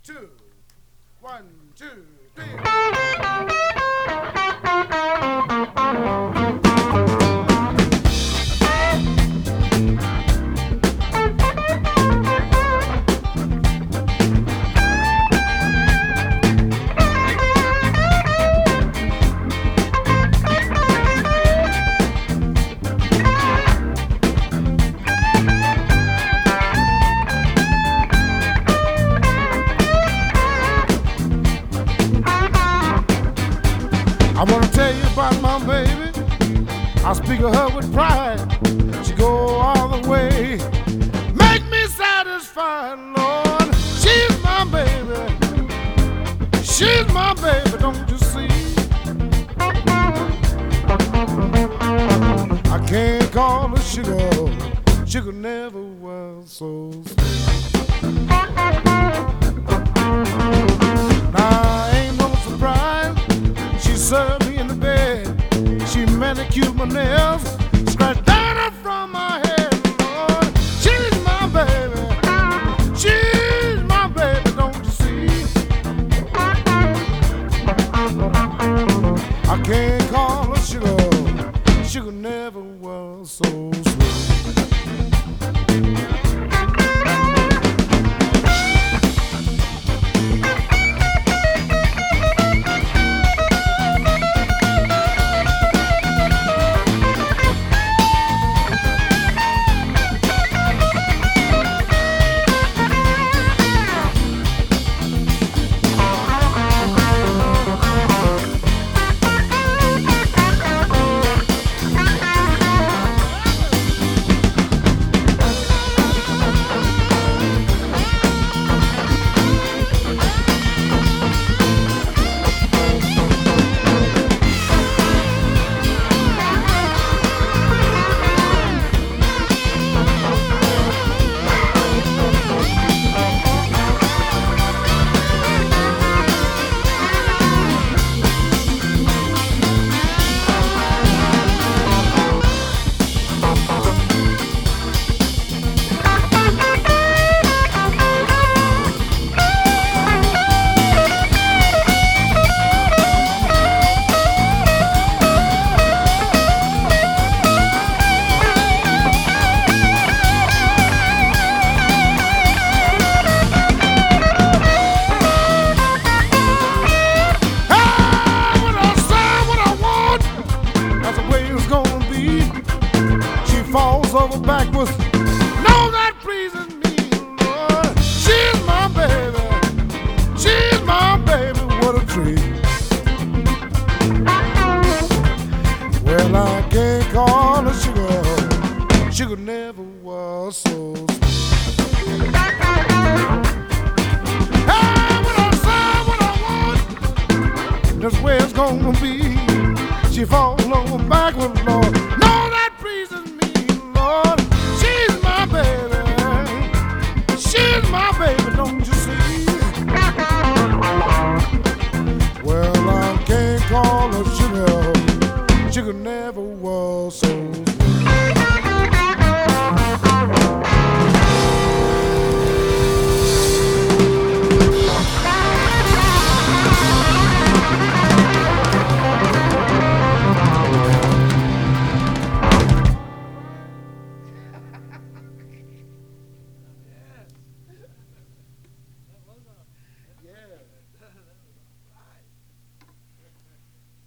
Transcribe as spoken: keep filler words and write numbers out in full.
two, one, two, three. I wanna tell you about my baby. I speak of her with pride. She go all the way, make me satisfied, Lord. She's my baby. She's my baby, don't you see? I can't call her sugar. Sugar never was so sweet. Now ain't no surprise. She served me in the bed. She manicured my nails, scratched down from my head. Lord, she's my baby. She's my baby, don't you see? I can't call her sugar. Sugar never was so sweet. Falls over backwards. No, that pleases me, Lord. She's my baby. She's my baby. What a treat. Well, I can't call her sugar. Sugar never was so sweet. Hey, when I say what I want, that's where it's gonna be. She falls over backwards, Lord. No, that pleases me. Lord, she's my baby. She's my baby, don't you see? Well, I can't call her sugar. Sugar never was so